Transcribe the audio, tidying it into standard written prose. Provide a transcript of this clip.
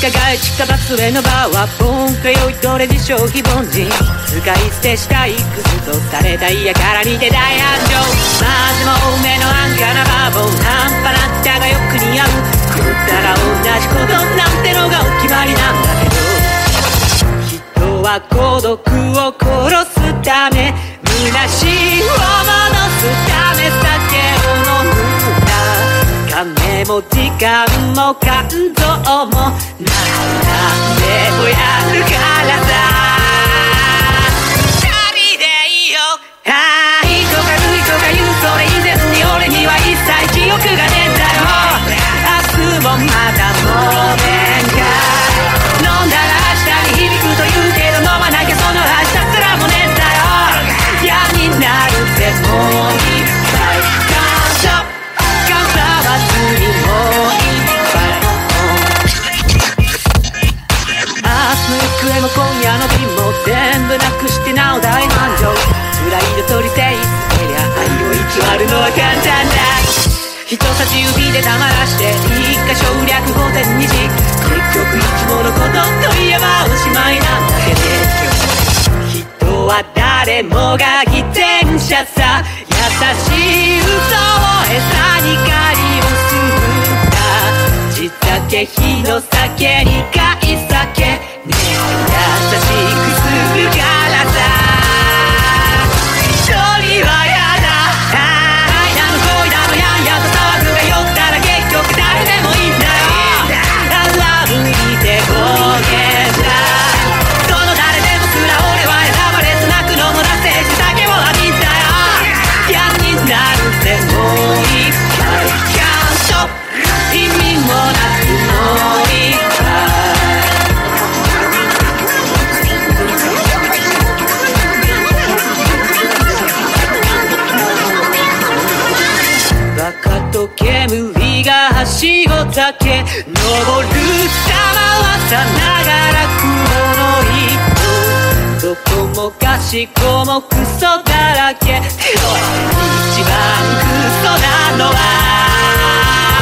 互い近づく上のバーはボンかよいどれでしょう非凡人使い捨てしたいクズとされた嫌から似て大繁盛まずも多めの安価なバーボン半端なったがよく似合う言ったら同じことなんてのがお決まりなんだけど人は孤独を殺すため虚しいを戻すため酒を飲むんだ金も時間も感動も何でもやるからさ旅でいいよはいとかルイとか言うそれ以前に俺には一切記憶がねえんだよ明日もまだもめんか飲んだら明日に響くと言うけど飲まなきゃその明日すらもねえんだよ嫌になるぜもういっぱい感謝感謝はずにもういっぱい明日の行方も今夜の便も全部なくしてなお大繁盛プライド取りていすけりゃ愛を偽るのは簡単だ人差し指で黙らして一箇所略午前2時結局いつものことといえばおしまいなんだけど人は誰もが偽善者さ優しい嘘を餌に狩りをするんだ地酒火の酒に買い酒ねえ優しくするからさ一人はやだはいだの恋だのやんやと騒ぐが酔ったら結局誰でもいいんだよあらぶいて暴言だその誰でもすら俺は選ばれず泣くのもだせし酒を浴びんだよ嫌になるぜもういっぱいキャント意味もなくもういっぱいバカと煙がはしご酒登る様はさながら雲の糸どこもかしこもクソだらけ一番クソなのは